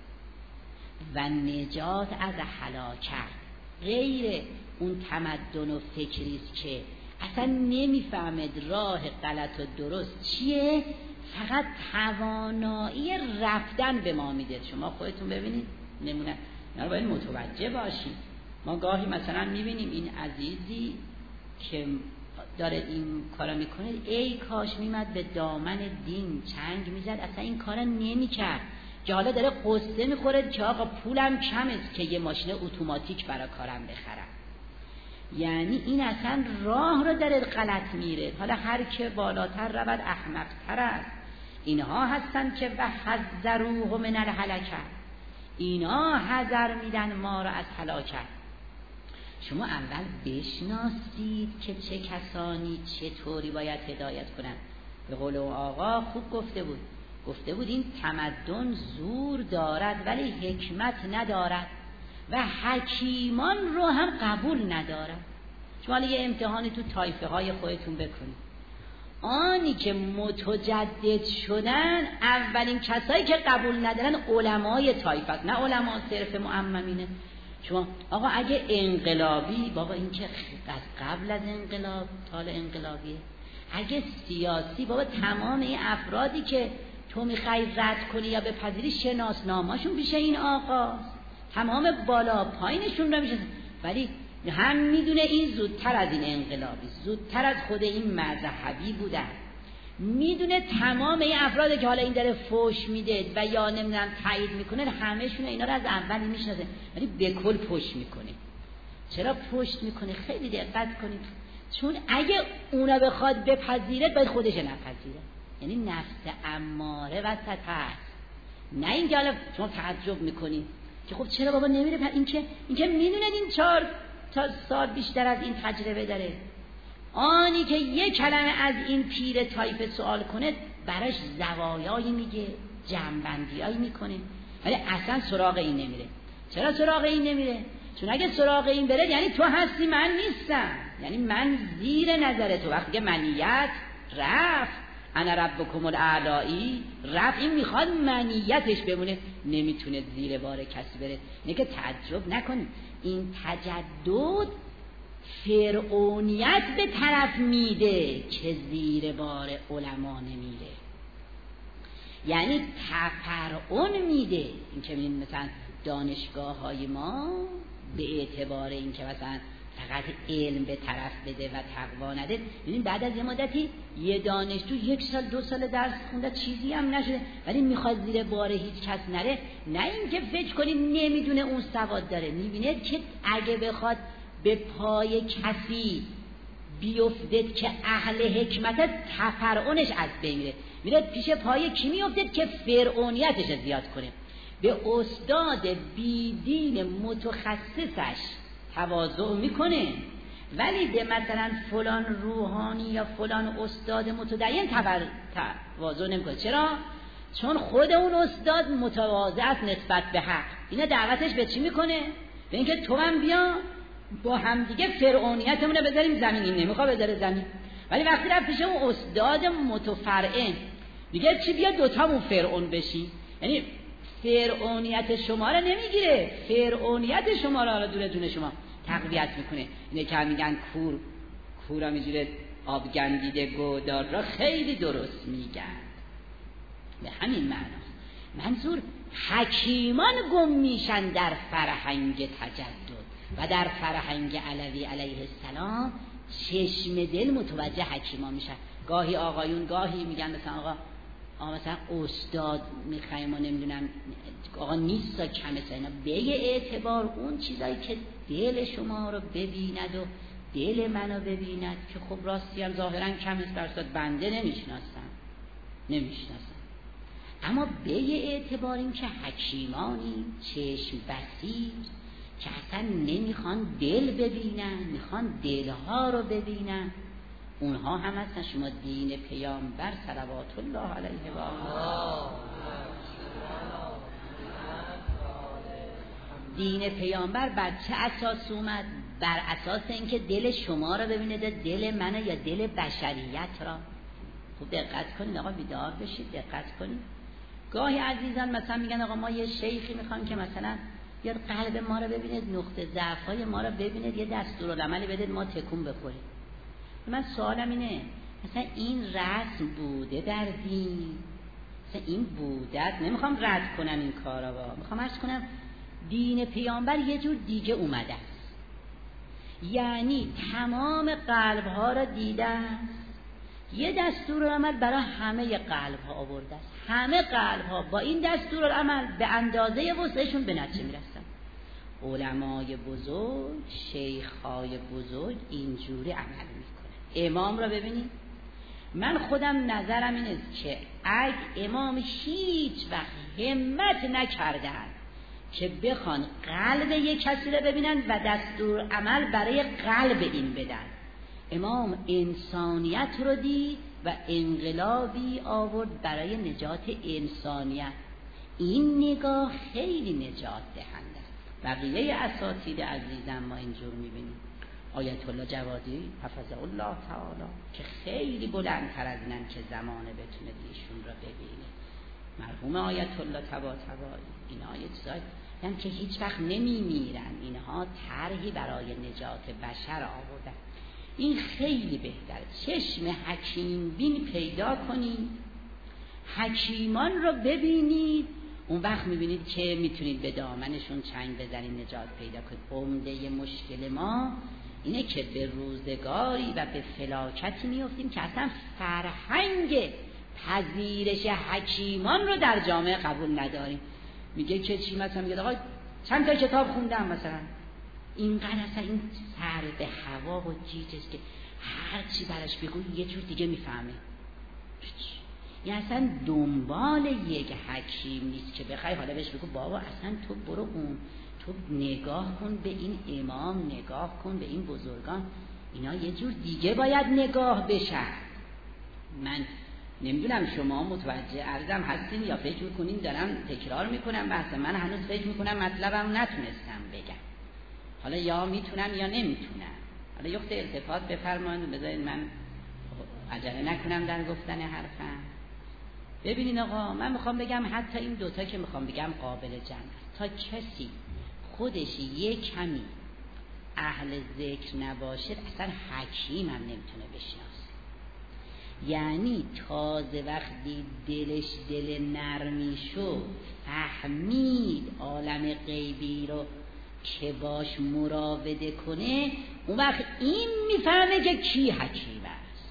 و نجات از هلاکت، غیر اون تمدن و فکریست که اصلا نمیفهمد راه غلط و درست چیه، فقط توانایی رفتن به ما میده. شما خودتون ببینید نمونه، اینا رو باید متوجه باشید. ما گاهی مثلا میبینیم این عزیزی که داره این کارا میکنه، ای کاش میمد به دامن دین چنگ میزد، اصلا این کارا نمیکرد، که حالا داره قصه میخوره که آقا پولم کم است که یه ماشین اتوماتیک برای کارم بخرم. یعنی این اصلا راه رو داره غلط میره. حالا هر که بالاتر رود احمق‌تر است. اینها هستن که و حذروه من الهلکه، اینا حذر میدن ما رو از هلاکت. شما اول بشناسید که چه کسانی چطوری باید هدایت کنن. به قول آقا خوب گفته بود، گفته بود این تمدن زور دارد ولی حکمت ندارد و حکیمان رو هم قبول ندارد. شما یه امتحانی تو طایفه های خودتون بکنید، آنی که متجدد شدن اولین کسایی که قبول ندارن علمای طایفه است، نه علما صرف معممینه. شما آقا اگه انقلابی، بابا این که از قبل از انقلاب تال انقلابیه. اگه سیاسی، بابا تمام این افرادی که تو میخوای رد کنی یا بپذیری شناسنامه‌شون پیش این آقا، تمام بالا پایینشون رو میشه، ولی هم میدونه این زودتر از این انقلابی، زودتر از خود این مذهبی بودن، میدونه تمام این افرادی که حالا این داره فوش میده و یا نمیدونم تایید میکنه همه‌شون اینا رو از اول میشناسه، ولی به کل پشت میکنه. چرا پشت میکنه؟ خیلی دقت کنید، چون اگه اونا بخواد بپذیره باید خودش نپذیره. یعنی نفس اماره وسط هست، نه اینکه حالا شما تعجب میکنید که خب چرا بابا نمیره، این که این که میدونه این چهار تا سال بیشتر از این تجربه داره. آنی که یک کلمه از این پیر طایفه سوال کنه براش زوایایی میگه، جنبندیایی میکنه، ولی اصلا سراغ این نمیره. چرا سراغ این نمیره؟ چون اگه سراغ این بره یعنی تو هستی من نیستم، یعنی من زیر نظر تو. وقتی که منیت رفت، انا ربکم الاعلی رفت، این میخواد منیتش بمونه، نمیتونه زیر بار کسی بره. نه که تعجب نکنید، این تجدد فرعونیت به طرف میده که زیر بار علما نمیره، یعنی تفرعون میده. این که میدین مثلا دانشگاه های ما به اعتبار این که مثلا فقط علم به طرف بده و تقوا نده، ببین بعد از یه مدتی یه دانشجو یک سال دو سال درس خونده چیزی هم نشده، ولی میخواد زیر بار هیچ کس نره. نه اینکه فکر کنید نمیدونه اون سواد داره، میبینه که اگه بخواد به پای کسی بیفتد که اهل حکمت، تفرعونش از بین میره، میره پیش پای کی میفتد که فرعونیتش زیاد کنه. به استاد بیدین متخصصش تواضع میکنه، ولی به مثلا فلان روحانی یا فلان استاد متدین تواضع نمیکنه. چرا؟ چون خود اون استاد متواضع است نسبت به حق. اینا دعوتش به چی میکنه؟ به اینکه تو هم بیا با هم دیگه فرعونیتمون رو بذاریم زمین. این نمیخواد بذاره زمین، ولی وقتی رفت پیش اون استاد متفرعن میگه چی، بیا دوتامون فرعون بشیم. یعنی فرعونیت شما را نمیگیره، فرعونیت شما را دور دونه شما تقویت میکنه. اینه که میگن کور کورا میجوره آب گندیده گودار را خیلی درست میگن. به همین معنا منظور حکیمان گم میشن در فرهنگ تجدد و در فرهنگ علوی علیه السلام چشم دل متوجه حکیمان میشن. گاهی آقایون گاهی میگن مثلا آقا آقا مثلا استاد میخوایم و نمیدونم آقا نیست کمه سینا به اعتبار اون چیزایی که دل شما رو ببیند و دل منو ببیند که خب راستی هم ظاهرا کم است، برصد بنده نمیشناسم نمیشناسم اما به اعتبار این که حکیمانی چشم بصیر که اصلا نمیخوان دل ببینن، میخوان دلها رو ببینن، اونها هم هستن. شما دین پیامبر صلوات الله علیه و آله، دین پیامبر بر چه اساس اومد؟ بر اساس اینکه دل شما رو ببینه، دل منه یا دل بشریت را. خوب دقت کنید آقا، بیدار بشید، دقت کنید. گاهی عزیزان مثلا میگن آقا ما یه شیخی میخوام که مثلا بیاد قلب ما رو ببینید، نقطه ضعف‌های ما رو ببینید، یه دستورالعملی بدید ما تکون بخوریم. من سوالم اینه، مثلا این رسم بوده در دین؟ مثلا این بودت؟ نمیخوام رد کنم این کارا، میخوام عرض کنم دین پیامبر یه جور دیگه اومده است، یعنی تمام قلب‌ها را دیده است، یه دستورالعمل برای همه قلب‌ها آورده است، همه قلب‌ها با این دستورالعمل به اندازه وسعشون به نتیجه میرسن. علمای بزرگ، شیخ‌های بزرگ اینجوری عمل میکنه. امام را ببینید، من خودم نظرم این است که اگه امام هیچ وقت همت نکردن که بخوان قلب یک کسی رو ببینن و دستور عمل برای قلب این بدن، امام انسانیت رو دید و انقلابی آورد برای نجات انسانیت. این نگاه خیلی نجات دهنده است. بقیه اساتید عزیزم ما اینجور میبینیم. آیت الله جوادی حفظه الله تعالی که خیلی بلندتر از اینن که زمانه بتونه ایشون رو ببینه، مرحوم آیت الله طباطبایی، اینا یه چیزایی یعنی که هیچ وقت نمیمیرن، اینها طرحی برای نجات بشر آوردن. این خیلی بهتره. چشم حکیم بین پیدا کنید، حکیمان رو ببینید، اون وقت میبینید که میتونید به دامنشون چنگ بزنید، نجات پیدا کنید. عمده مشکل ما اینه که به روزگاری و به فلاکتی میافتیم که اصلا فرهنگ پذیرش حکیمان رو در جامعه قبول نداریم. میگه که چی؟ مثلا میگه آقا چند تا کتاب خوندم، مثلا اینقدر اصلا این سر به هوا و جیجست که هر چی براش بگوی یه جور دیگه میفهمه. یعنی اصلا دنبال یک حکیم نیست که بخوای حالا بهش بگو بابا اصلا تو برو اون، تو نگاه کن به این امام، نگاه کن به این بزرگان، اینا یه جور دیگه باید نگاه بشن. من نمیدونم شما متوجه عرضم هستین یا فکر میکنین دارم تکرار میکنم بحث، من هنوز فکر میکنم مطلبم نتونستم بگم، حالا یا میتونم یا نمیتونم. حالا یه خورده التفات بفرمایید، بذارید من عجله نکنم در گفتن حرفم. ببینین آقا، من میخوام بگم حتی این دوتا که میخوام بگم قابل جمع است. تا کسی خودش یک کمی اهل ذکر نباشه اصلا حکیم هم نمیتونه بشناسه. یعنی تازه وقتی دلش دل نرمی شد، فهمید عالم غیبی رو که باش مراوده کنه، اون وقت این میفهمه که کی حکیم است.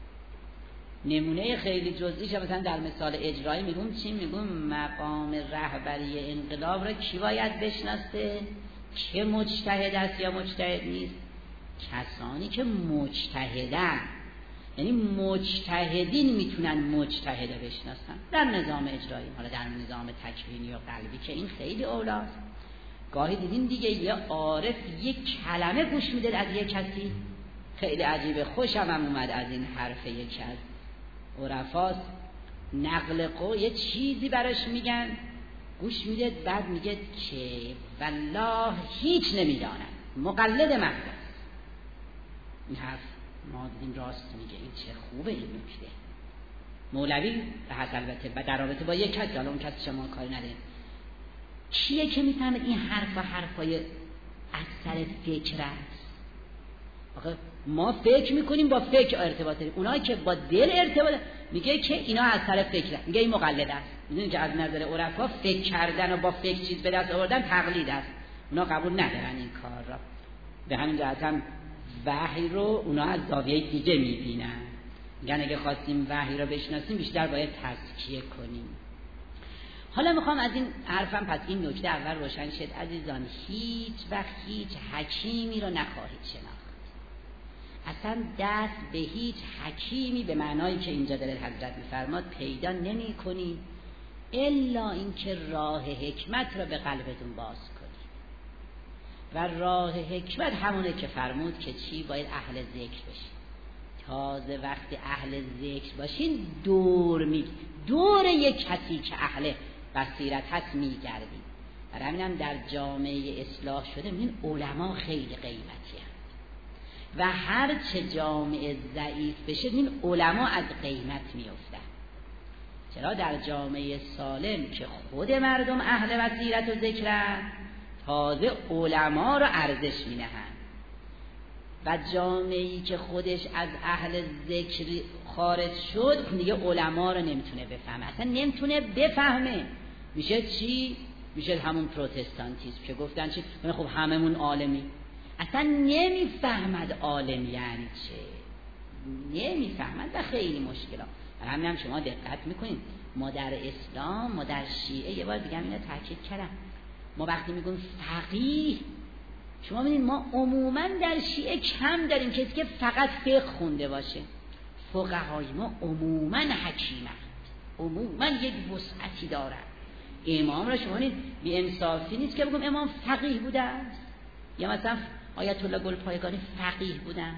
نمونه خیلی جزئیش مثلا در مثال اجرایی میگم چی؟ میگم مقام رهبری انقلاب را کی باید بشناسه؟ که مجتهد است یا مجتهد نیست؟ کسانی که مجتهدن. یعنی مجتهدین میتونن مجتهده بشناسن در نظام اجرایی. حالا در نظام تکوینی و قلبی که این خیلی اولاست. گاهی دیدین دیگه یه عارف یک کلمه گوش میده از یک کسی، خیلی عجیبه. خوشم هم اومد از این حرف یکی از عرفاست، نقل قول یه چیزی براش میگن، گوش میده، بعد میگه که والله هیچ نمیداند، مقلد محض است. این حرف ما دیدیم راست میگه. این چه خوبه این نکته. مولوی هست البته و در رابطه با یک کسی، حالا اون کسی شما کاری نداریم. کیه که میفهمه این حرف و حرفای از سر فکر است؟ آخه ما فکر میکنیم با فکر ارتباط داریم، اونایی که با دل ارتباط میگه که اینا از سر فکر است، میگه این مقلد است. میدونید که از نظر عرفا فکر کردن و با فکر چیز به دست آوردن تقلید است، اونا قبول ندارن این کار را. به همین جهت هم وحی رو اونا از زاویه دیگه میبینن. میگن اگه خواستیم وحی رو بشناسیم بیشتر باید تزکیه کنیم. حالا میخوام از این حرفم پس این نکته اول روشن شد عزیزان، هیچ وقت هیچ حکیمی رو نخواهید شناخت. اصلا دست به هیچ حکیمی به معنایی که اینجا داره حضرت میفرماد پیدا نمی کنی الا اینکه راه حکمت را به قلبتون باز کنی. و راه حکمت همونه که فرمود که چی؟ باید اهل ذکر بشین. تازه وقتی اهل ذکر باشین دور می دور یک کسی که اهل بصیرت هست میگردید. برای همینم در جامعه اصلاح شده این علما خیلی قیمتی هست و هر چه جامعه ضعیف بشه این علما از قیمت میافتن. چرا؟ در جامعه سالم که خود مردم اهل بصیرت و ذکرن تازه علما رو ارزش مینهن و جامعه‌ای که خودش از اهل ذکر خارج شد دیگه علما رو نمیتونه بفهمه، اصلا نمیتونه بفهمه. میشه چی؟ میشه همون پروتستانتیسم که گفتن چی؟ خب هممون عالمی. اصلا نمیفهمد عالم یعنی چه، نمیفهمد و خیلی مشکلات. همین هم شما دقت میکنید ما در اسلام، ما در شیعه، یه بار دیگه هم اینو تاکید کردم، ما وقتی میگیم فقیه، شما ببینید ما عموما در شیعه کم داریم کسی که فقط فقه خونده باشه. فقهای ما عموما حکیمند، عموما یک وسعتی دارند. امام را شما ببینید بی انصافی نیست که بگم امام فقیه بوده است یا مثلا آیت الله گلپایگانی فقیه بودن.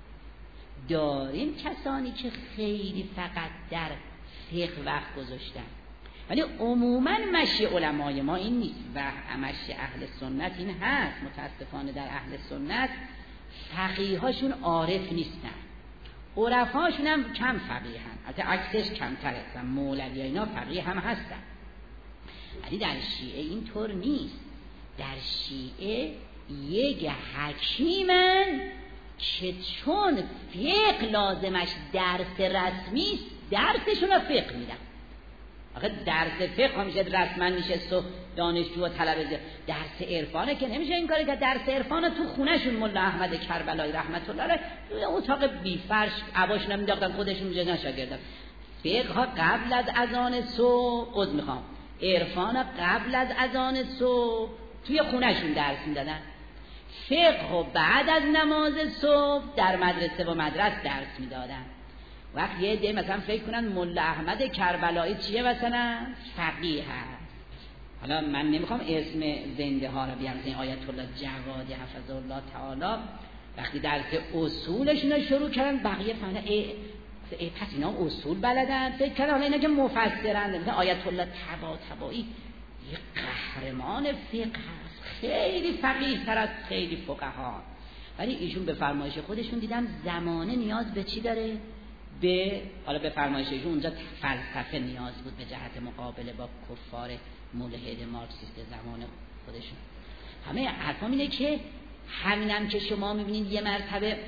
داریم کسانی که خیلی فقط در فقه وقت گذاشتن، ولی عموما مشی علمای ما این نیست و مشی اهل سنت این هست. متاسفانه در اهل سنت فقیه هاشون عارف نیستن، عرفاشون هم کم فقیه هم، البته عکسش کمتر هستن، مولوی اینا فقیه هم هستن، ولی در شیعه این طور نیست. در شیعه یک حکیمن که چون فقه لازمش درس رسمی است درسشون رو فقه میدن. آخه درس فقه میشه رسما میشه صبح دانشجو و طلبه، درس عرفانه که نمیشه این کاری که درس عرفانه تو خونهشون ملا احمد کربلایی رحمت الله علیه توی اتاق بی فرش عباشون هم مینداختن خودشون میجن شاگردن. فقه ها قبل از اذان صبح عذر میخوام عرفان قبل از اذان صبح توی خونهشون درس میدادن. فقه و بعد از نماز صبح در مدرسه و مدرسه درس میدادن. وقت یه ده مثلا فکر کنن ملا احمد کربلایی چیه مثلا فقیه هست. حالا من نمیخوام اسم زنده ها رو بیارم، مثلا آیت الله جوادی حفظه الله تعالی وقتی درس اصولشون رو شروع کردن بقیه فهمیدن ای, ای پس اینا اصول بلدن، فکر کردن حالا اینا که مفسرن. مثلا آیت الله طباطبایی یه قهرمان فقه هست، خیلی فقیه تر از خیلی فقها، ولی ایشون به فرمایش خودشون دیدن زمانه نیاز به چی داره؟ به حالا به فرمایش ایشون اونجا فلسفه نیاز بود به جهت مقابله با کفار ملحد مارکسیست زمان خودشون. همه حرفام اینه که همینم که شما میبینید یه مرتبه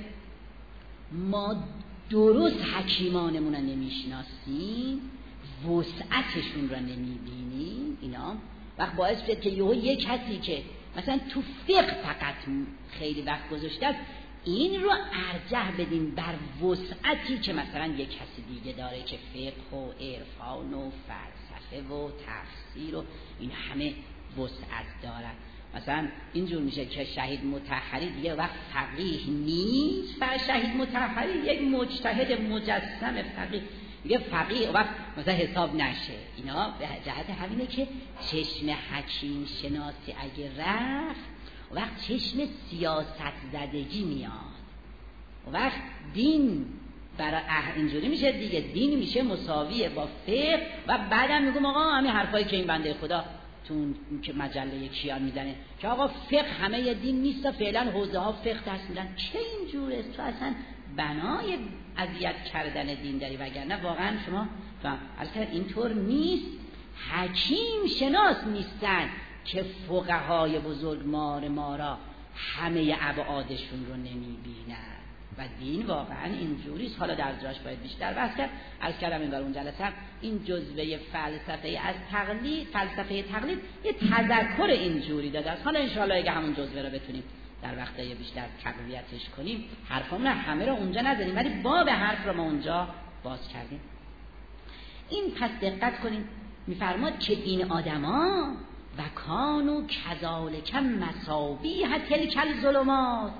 ما درست حکیمانمون رو نمیشناسیم، وسعتشون رو نمیبینیم، اینا وقت باعث شد که یهو یه کسی که مثلا تو فقه فقط خیلی وقت گذاشته است این رو ارجح بدیم بر وسعتی که مثلا یک کسی دیگه داره که فقه و عرفان و فلسفه و تفسیر و این همه وسعت دارن. مثلا اینجور میشه که شهید مطهری دیگه وقت فقیه نیست و شهید مطهری یک مجتهد مجسم فقیه دیگه فقیه وقت مثلا حساب نشه. اینا به جهت همینه که چشم حکیم شناسی اگه رفت وقت چشم سیاست زدگی میاد، وقت دین برای اینجوری میشه دیگه، دین میشه مساویه با فقه و بعدم میگم آقا همین حرفایی که این بنده خدا تو اون که مجله کیان میزنه که آقا فقه همه دین نیست و فعلا حوزه ها فقه درس میدن. چه اینجوره؟ تو اصلا بنای اذیت کردن دین داری، وگرنه واقعا شما اصلا اینطور نیست. حکیم شناس نیستن که فقهای بزرگ مار مارا همه ابعادشون رو نمیبینن و دین واقعا اینجوریست. حالا در جاش باید بیشتر بحث کرد. عرض کردم این بار اون جلسه هم این جزوه فلسفه از تقلید، فلسفه تقلید یه تذکر اینجوری داده است. حالا انشاءالله اگه همون جزوه رو بتونیم در وقتای بیشتر تقویتش کنیم، حرفام نه همه رو اونجا نزنیم ولی باب حرف رو ما اونجا باز کردیم. این پس دقت کنیم میفرماد که این آدما و کانو کذالک مصابیح تلک الظلمات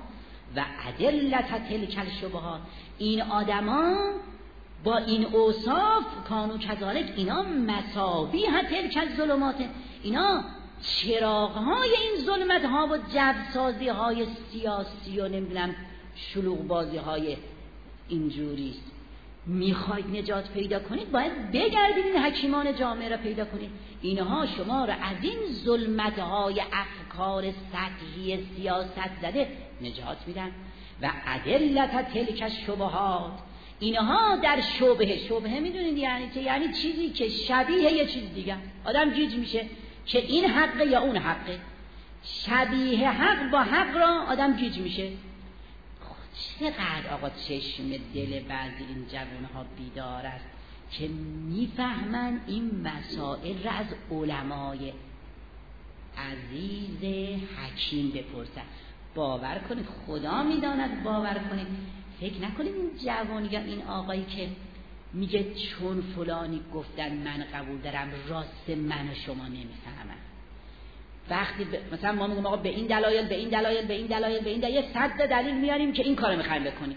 و ادلت تلک الشبهات. این آدما با این اوصاف کانو کذالک، اینا مسابیح تلک الظلمات، اینا چراغ‌های این ظلمت‌ها و جوسازی‌های سیاسی و نمیدونم شلوغ بازی‌های اینجوری است. میخواید نجات پیدا کنید باید بگردید این حکیمان جامعه را پیدا کنید. اینها شما را از این ظلمت‌های افکار سطحی سیاست زده نجات میدن. و ادلت تلک الشبهات، اینها در شبهه، شبهه میدونید یعنی چه؟ یعنی چیزی که شبیه یه چیز دیگه، آدم گیج میشه که این حقه یا اون حقه. شبیه حق با حق را آدم گیج میشه. چقدر آقا چشم دل بعضی این جوانها بیدار است که میفهمن این مسائل را از علمای عزیز حکیم بپرسن. باور کنید خدا میداند، باور کنید. فکر نکنید این جوانی یا این آقایی که میگه چون فلانی گفتن من قبول دارم، راست من و شما نمیفهمن. وقتی ب... مثلا ما میگیم آقا به این دلایل به این دلایل به این دلایل به این دلایل صد دلیل میاریم که این کارو میخوایم بکنیم.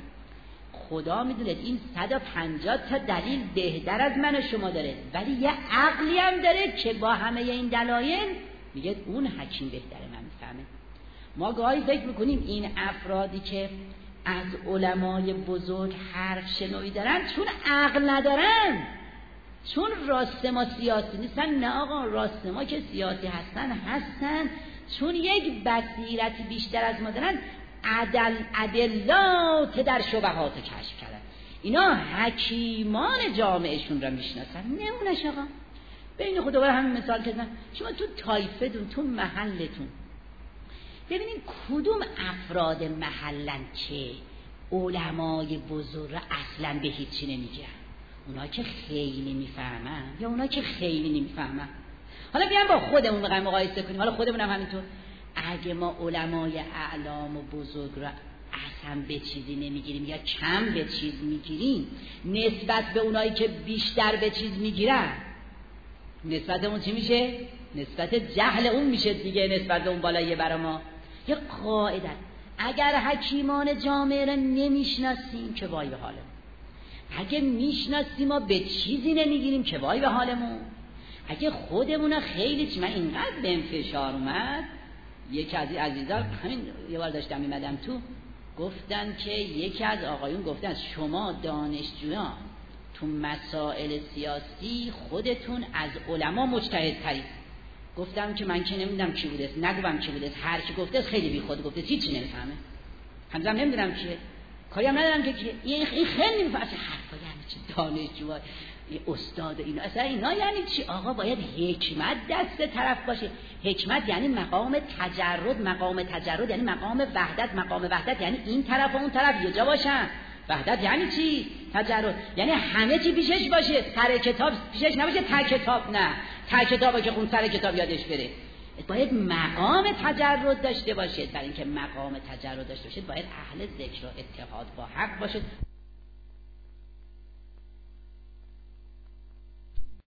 خدا میدونه این صد و پنجاه تا دلیل بهتر از من و شما داره، ولی یه عقلی هم داره که با همه این دلایل میگه اون حکیم بهتره من میفهمه. ما گاهی فکر میکنیم این افرادی که از علمای بزرگ حرف شنوی دارن چون عقل ندارن، چون راست ما سیاسی نیستن. نه آقا، راست ما که سیاسی هستن هستن چون یک بصیرت بیشتر از ما دارن، عدل ادلات در شبهات کشف کردن. اینا حکیمان جامعهشون را میشناسن. نمونش آقا بین خود دوباره همین مثال کردن. شما تو طایفه‌تون، تو محلتون ببینید کدوم افراد محلن که علمای بزرگ را اصلا به هیچی نمیگن، اونا که خیلی میفهمن یا اونا که خیلی نمیفهمن. حالا بیان با خودمون بقیم مقایسه کنیم. حالا خودمون هم همینطور. اگه ما علمای اعلام و بزرگ را اصلا به چیزی نمیگیریم یا کم به چیز میگیریم نسبت به اونایی که بیشتر به چیز میگیرن، نسبت اون چی میشه؟ نسبت جهل اون میشه دیگه، نسبت اون بالاییه برا ما. یه قاعده اگر حکیمان جامعه را نمیشناسیم که وای به حالمون، اگه میشناسیم ما به چیزی نمیگیریم که وای به حالمون، اگه خودمون خیلی چی. من اینقدر به فشار اومد، یکی از عزیزان همین یه بار داشتم میمدم تو، گفتن که یکی از آقایون گفتن شما دانشجویان تو مسائل سیاسی خودتون از علما مجتهد ترید. گفتم که من که نمیدونم کی بوده، نگویم کی بوده، هر کی گفته خیلی بی خود گفته، هیچی نمیفهمه. هنوزم نمیدونم کیه، کاری هم ندارم که این خیلی نمیفهمه حرفا یعنی چی، دانشجو استاد اینا اصلا اینا یعنی چی. آقا باید حکمت دست طرف باشه. حکمت یعنی مقام تجرد، مقام تجرد یعنی مقام وحدت، مقام وحدت یعنی این طرف و اون طرف یه جا باشن. وحدت یعنی چی؟ تجرد یعنی همه چی پیشش باشه، سر کتاب پیشش نباشه، ته کتاب نه، ته کتابو که خون سر کتاب یادش بره. باید مقام تجرد داشته باشه. برای اینکه مقام تجرد داشته باشه باید اهل ذکر و اتحاد با حق باشه.